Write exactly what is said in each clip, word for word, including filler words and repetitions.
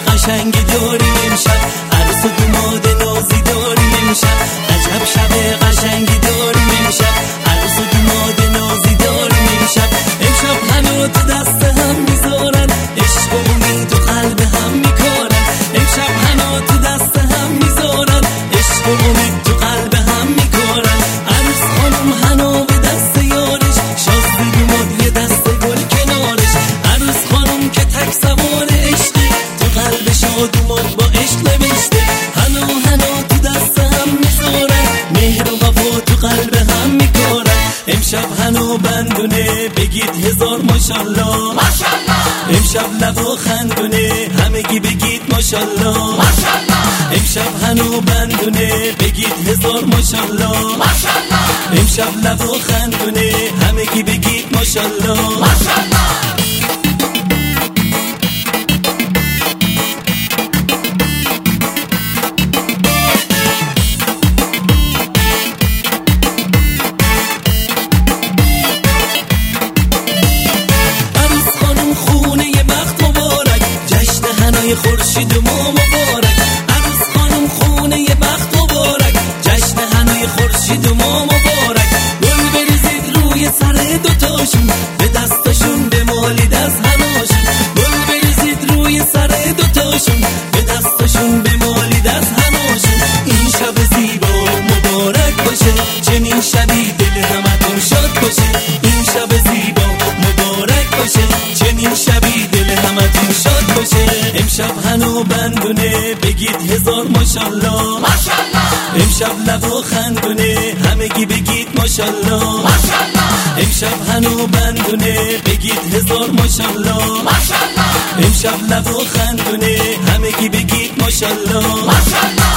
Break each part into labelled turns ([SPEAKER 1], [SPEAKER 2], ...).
[SPEAKER 1] قشنگی داریم امشب، عروس و داماد نازی داریم امشب. عجب شب قشنگی داریم امشب، عروس و داماد نازی داریم امشب. امشب همه تو دست هم میذارن، عشق و امید و قلب هم میکارن. امشب همه تو دست هم میذارن، عشق و امید تو قلب هم میکارن. عروس خانم حنا به دست یارش، شازده داماد یه دست گل کنارش. عروس خانم که تک سوار عشقی، تو قلب شادومان با عشق نوشته. حنا حنا تو دست هم میذارن، مهر و وفا تو قلب هم میکارن. امشب حنا بندونه بگید هزار ماشالله ماشالله. امشب لب و خندونه همگی بگید ماشالله ماشالله. امشب حنا بندونه بگید هزار ماشالله ماشالله. امشب لب و خندونه همگی بگید ماشالله ماشالله. خورشید و ما مبارک، عروس خانم خونه ی بخت مبارک. جشن هنای خورشید و ما مبارک. گل بریزید روی سر دوتاشون، به دستشون بمالید از هناشون. گل بریزید روی سر دوتاشون، به دستشون بمالید از هناشون. این شب زیبا مبارک باشه، چنین شبی دل همتون شاد باشه. این شب زیبا مبارک باشه، چنین شبی دل همتون شاد باشه. امشب حنا بندونه بگید هزار ماشالله ماشالله. امشب لب و خندونه همگی بگید ماشالله ماشالله. امشب حنا بندونه بگید هزار ماشالله ماشالله. امشب لب و خندونه همگی بگید ماشالله ماشالله.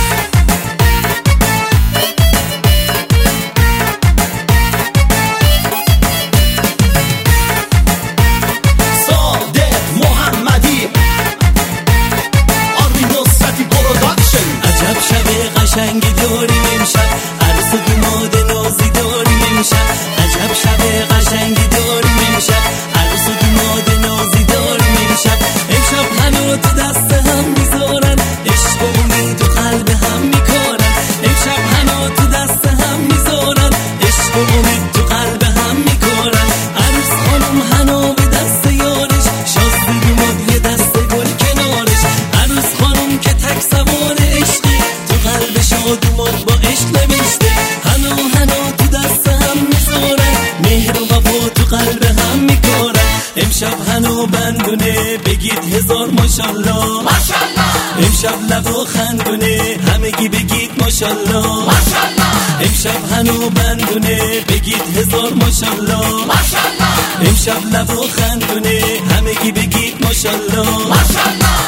[SPEAKER 1] قشنگی داریم امشب، عروس و داماد نازی داریم امشب. عجب شب قشنگی داریم امشب، عروس و داماد نازی داریم امشب. امشب همه تو دست هم میذارن، عشق و امید و قلب هم میکارن. امشب همه تو دست هم میذارن، عشق و امید تو قلب هم میکارن. عروس خانم حنا به دست یارش، شازده داماد یه دست گل کنارش. عروس خانم که تک سوار عشقی، قلب شادومان با عشق نوشته. حنا حنا تو دست هم میذارن، مهر و وفا تو قلب هم میکارن. امشب حنا بندونه بگید هزار ماشالله ماشالله. امشب لب و خندونه همگی بگید ماشالله ماشالله. امشب حنا بندونه بگید هزار ماشالله ماشالله. امشب لب و خندونه همگی بگید ماشالله ماشالله.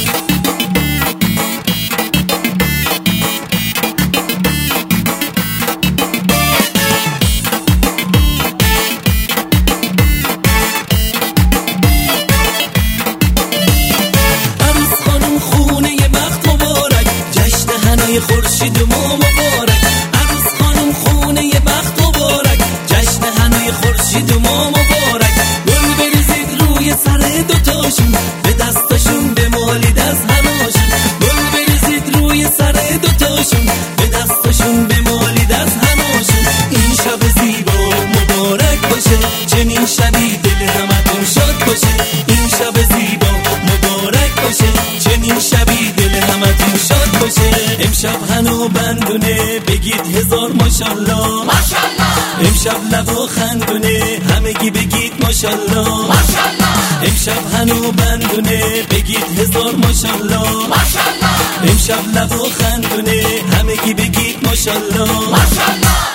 [SPEAKER 1] خورشید و ما مبارک، عروس خانم خونه ی بخت مبارک. جشن هنای خورشید و ما مبارک. گل بریزید روی سر دوتاشون، به دستشون بمالید از هناشون. گل بریزید روی سر دوتاشون، به دستشون بمالید از هناشون. این شب زیبا مبارک باشه، چنین شبی دل همتون شاد باشه. این شب زیبا مبارک باشه، چنین شبی دل همتون شاد باشه. امشب حنا بندونه بگید هزار ماشالله ماشالله. امشب لب و خندونه همگی بگید ماشالله ماشالله. امشب حنا بندونه بگید هزار ماشالله ماشالله. امشب لب و خندونه همگی بگید ماشالله ماشالله.